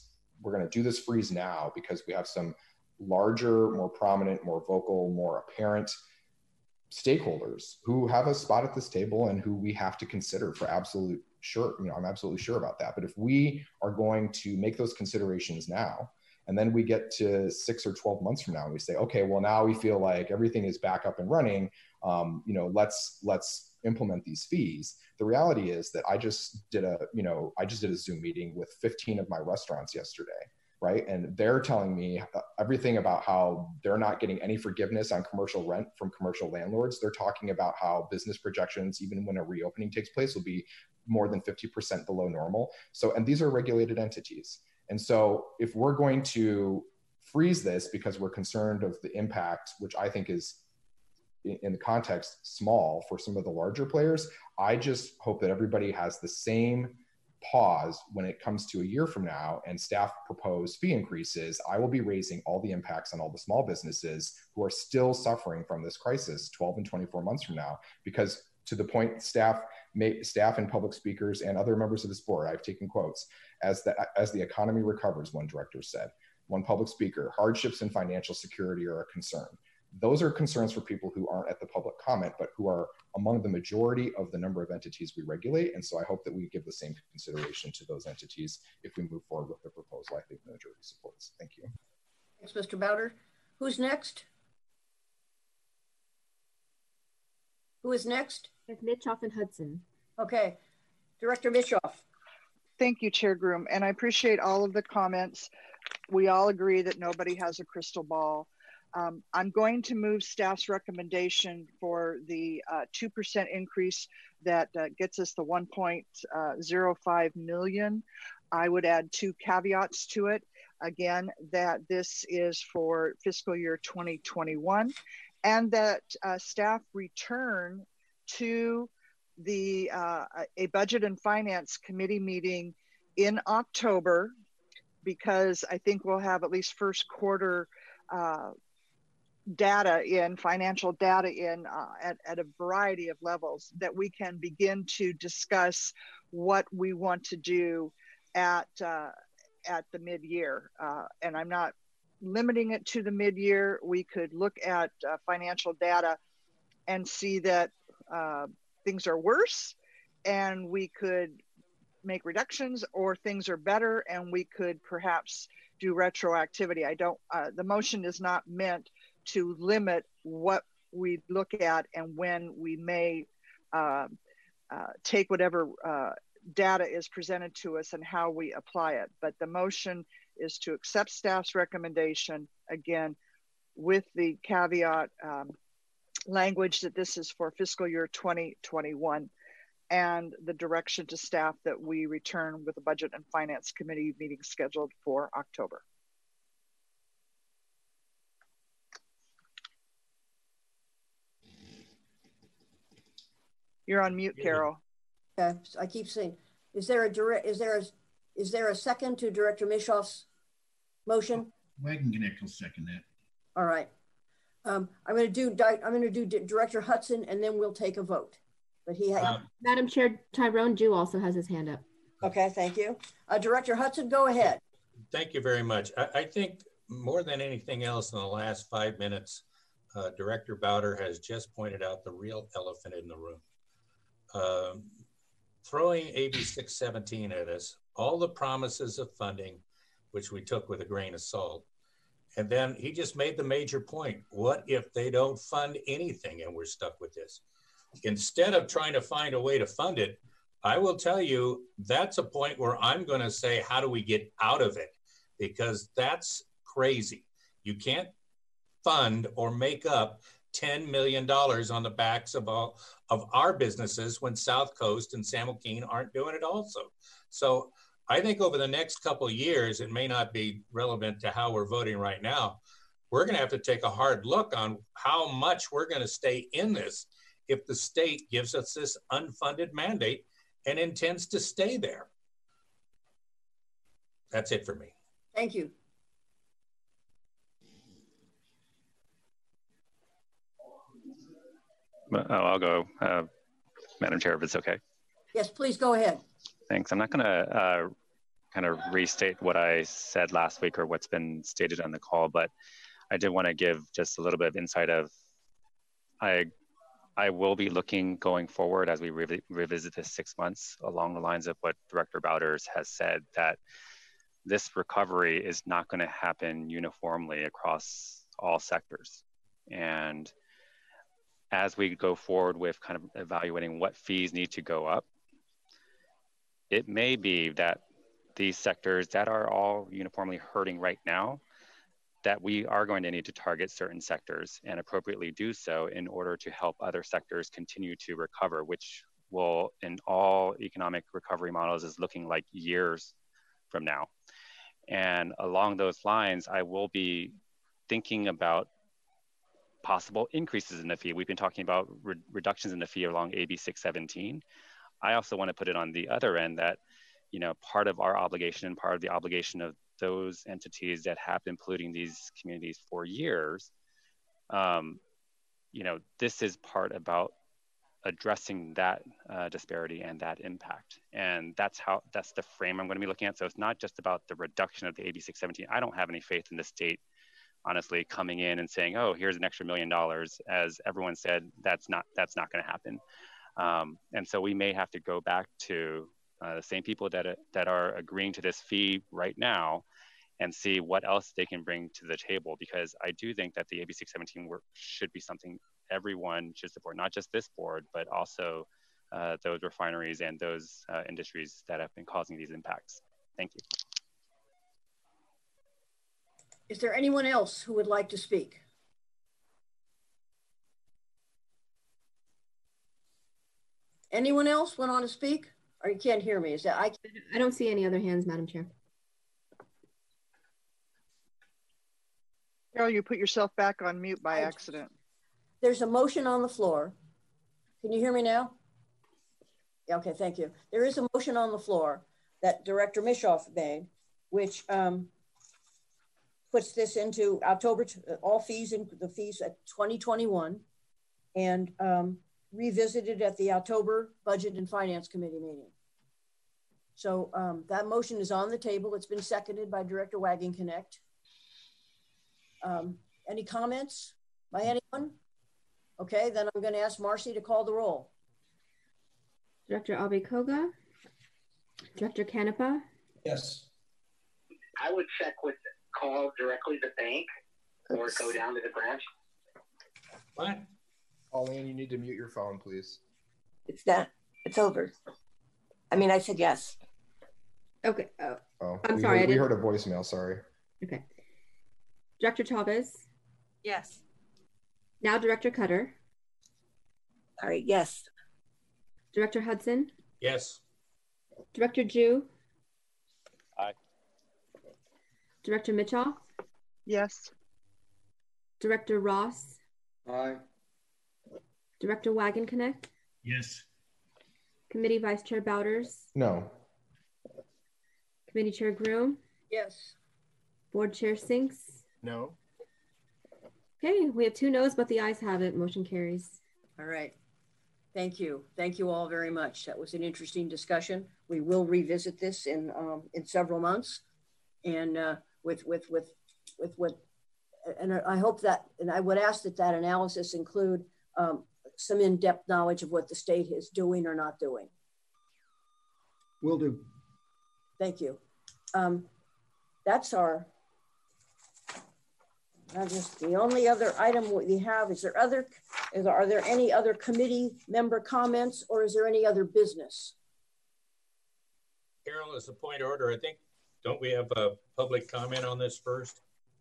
C: to do this freeze now because we have some larger, more prominent, more vocal, more apparent stakeholders who have a spot at this table and who we have to consider for absolute sure. You know, I'm absolutely sure about that. But if we are going to make those considerations now, and then we get to 6 or 12 months from now and we say, okay, well, now we feel like everything is back up and running, you know, let's implement these fees. The reality is that I just did a Zoom meeting with 15 of my restaurants yesterday, right? And they're telling me everything about how they're not getting any forgiveness on commercial rent from commercial landlords. They're talking about how business projections, even when a reopening takes place, will be more than 50% below normal. So, and these are regulated entities. And so if we're going to freeze this because we're concerned of the impact, which I think is in the context small for some of the larger players, I just hope that everybody has the same pause when it comes to a year from now and staff propose fee increases. I will be raising all the impacts on all the small businesses who are still suffering from this crisis 12 and 24 months from now, because to the point staff and public speakers and other members of this board, I've taken quotes, as the economy recovers, one director said. One public speaker, hardships and financial security are a concern. Those are concerns for people who aren't at the public comment, but who are among the majority of the number of entities we regulate. And so I hope that we give the same consideration to those entities if we move forward with the proposal I think the majority supports. Thank you.
O: Thanks, Mr. Bowder. Who's next? Who is next?
B: It's Mitchoff and Hudson.
O: Okay, Director Mitchoff.
K: Thank you, Chair Groom, and I appreciate all of the comments. We all agree that nobody has a crystal ball. I'm going to move staff's recommendation for the 2% increase that gets us the 1.05 million. I would add 2 caveats to it. Again, that this is for fiscal year 2021, and that staff return to the a Budget and Finance Committee meeting in October, because I think we'll have at least first quarter data in, financial data in at a variety of levels, that we can begin to discuss what we want to do at the mid-year. And I'm not limiting it to the mid-year. We could look at financial data and see that things are worse, and we could make reductions, or things are better and we could perhaps do retroactivity. The motion is not meant to limit what we look at and when we may take whatever data is presented to us and how we apply it. But the motion is to accept staff's recommendation, again, with the caveat language that this is for fiscal year 2021, and the direction to staff that we return with the Budget and Finance Committee meeting scheduled for October. You're on mute, Carol.
O: Yeah, I keep saying, is there a second to Director Mitchoff's motion?
P: Wagon Connect will second that.
O: All right. I'm going to do Director Hudson, and then we'll take a vote. But he had
B: Madam Chair, Tyrone Jew also has his hand up.
O: Okay, thank you. Director Hudson, go ahead.
M: Thank you very much. I think more than anything else in the last 5 minutes, Director Bowder has just pointed out the real elephant in the room. Throwing AB 617 at us, all the promises of funding, which we took with a grain of salt. And then he just made the major point. What if they don't fund anything and we're stuck with this? Instead of trying to find a way to fund it, I will tell you, that's a point where I'm going to say, how do we get out of it? Because that's crazy. You can't fund or make up $10 million on the backs of our businesses when South Coast and San Joaquin aren't doing it also. So I think over the next couple of years, it may not be relevant to how we're voting right now. We're going to have to take a hard look on how much we're going to stay in this if the state gives us this unfunded mandate and intends to stay there. That's it for me.
O: Thank you.
R: I'll go, Madam Chair, if it's okay.
O: Yes, please go ahead.
R: Thanks. I'm not going to kind of restate what I said last week or what's been stated on the call, but I did want to give just a little bit of insight of, I will be looking going forward as we revisit this 6 months along the lines of what Director Bowders has said, that this recovery is not going to happen uniformly across all sectors. And as we go forward with kind of evaluating what fees need to go up, it may be that these sectors that are all uniformly hurting right now, that we are going to need to target certain sectors and appropriately do so in order to help other sectors continue to recover, which will, in all economic recovery models, is looking like years from now. And along those lines, I will be thinking about possible increases in the fee. We've been talking about reductions in the fee along AB 617. I also want to put it on the other end that, you know, part of our obligation and part of the obligation of those entities that have been polluting these communities for years, you know, this is part about addressing that disparity and that impact. And that's the frame I'm going to be looking at. So it's not just about the reduction of the AB 617. I don't have any faith in the state, honestly, coming in and saying, oh, here's an extra $1 million. As everyone said, that's not going to happen. And so we may have to go back to the same people that are agreeing to this fee right now and see what else they can bring to the table, because I do think that the AB 617 work should be something everyone should support, not just this board, but also those refineries and those industries that have been causing these impacts. Thank you.
O: Is there anyone else who would like to speak? Anyone else want to speak? Or you can't hear me? Is that
B: I don't see any other hands, Madam Chair.
K: Carol, you put yourself back on mute by accident.
O: There's a motion on the floor. Can you hear me now? Yeah, okay, thank you. There is a motion on the floor that Director Mischoff made, which puts this into October, all fees and the fees at 2021, and revisited at the October Budget and Finance Committee meeting. So that motion is on the table. It's been seconded by Director Wagenknecht. Any comments by anyone? Okay, then I'm going to ask Marcy to call the roll.
B: Director Abe-Koga, Director Canepa.
S: Yes. I would check with, call directly the bank or go down to the branch.
M: What?
C: Pauline, you need to mute your phone, please.
D: It's done. It's over. I mean, I said yes.
B: Okay.
C: Oh,
B: I'm sorry.
C: We heard a voicemail. Sorry.
B: Okay. Director Chavez.
D: Yes.
B: Now Director Cutter.
D: All right. Yes.
B: Director Hudson.
M: Yes.
B: Director Jew.
R: Aye.
B: Director Mitchell.
K: Yes.
B: Director Ross.
Q: Aye.
B: Director Wagenknecht.
P: Yes.
B: Committee Vice Chair Bowders.
C: No.
B: Committee Chair Groom.
O: Yes.
B: Board Chair Sinks.
N: No.
B: Okay, we have 2 no's, but the ayes have it. Motion carries.
O: All right. Thank you. Thank you all very much. That was an interesting discussion. We will revisit this in several months, and with what, and I hope that, and I would ask that analysis include some in-depth knowledge of what the state is doing or not doing.
E: Will do.
O: Thank you. That's our. Just the only other item we have. Are there any other committee member comments, or is there any other business?
M: Carol, as a point of order, I think, don't we have a public comment on this first?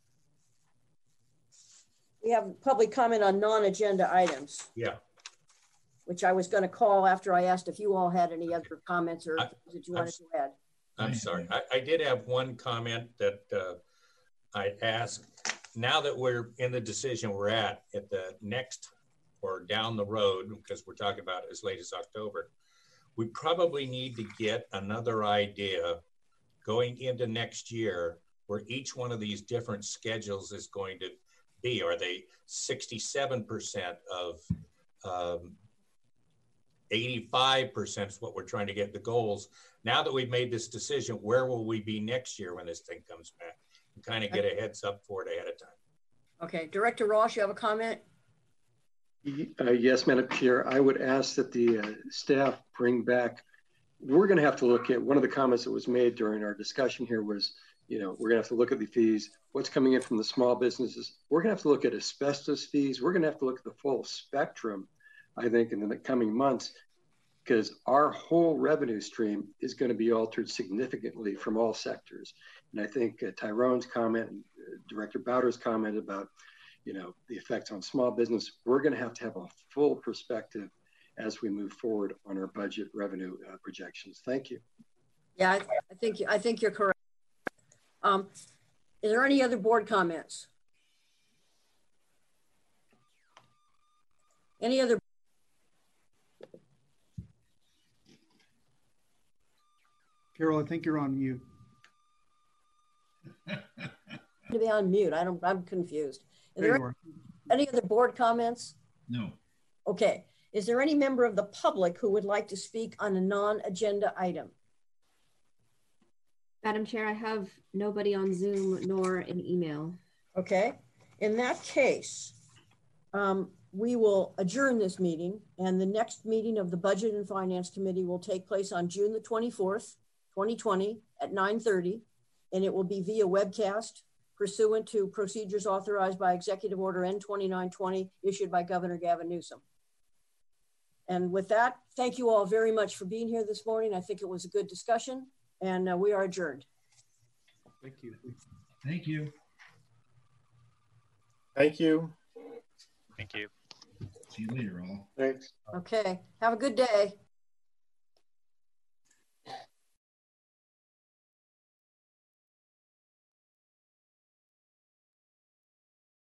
O: We have public comment on non-agenda items.
M: Yeah.
O: Which I was going to call after I asked if you all had any other comments or that you wanted to add.
M: I'm sorry. I did have one comment that I'd ask. Now that we're in the decision we're at the next or down the road, because we're talking about as late as October, we probably need to get another idea going into next year where each one of these different schedules is going to be. Are they 67% of 85% is what we're trying to get the goals. Now that we've made this decision, where will we be next year when this thing comes back? And kind of get a heads up for it ahead of time.
O: Okay, Director Ross, you have a comment?
Q: Yes, Madam Chair. I would ask that the staff bring back, we're going to have to look at, one of the comments that was made during our discussion here was, we're going to have to look at the fees, what's coming in from the small businesses. We're going to have to look at asbestos fees. We're going to have to look at the full spectrum, I think, in the coming months, because our whole revenue stream is going to be altered significantly from all sectors. And I think Tyrone's comment, and Director Bowder's comment about, the effects on small business, we're going to have a full perspective as we move forward on our budget revenue projections. Thank you.
A: Yeah, I think you're correct. Is there any other board comments? Any other?
E: Carol, I think you're on mute.
A: To be on mute. I'm confused.
E: There you are.
A: Any other board comments?
P: No.
A: Okay. Is there any member of the public who would like to speak on a non-agenda item?
B: Madam Chair, I have nobody on Zoom nor an email.
A: Okay. In that case, we will adjourn this meeting, and the next meeting of the Budget and Finance Committee will take place on June the 24th, 2020 at 9:30, and it will be via webcast pursuant to procedures authorized by Executive Order N2920 issued by Governor Gavin Newsom. And with that, thank you all very much for being here this morning. I think it was a good discussion, and we are adjourned.
F: Thank you.
P: Thank you.
N: Thank you.
R: Thank you.
P: See you later, all.
Q: Thanks.
A: Okay. Have a good day.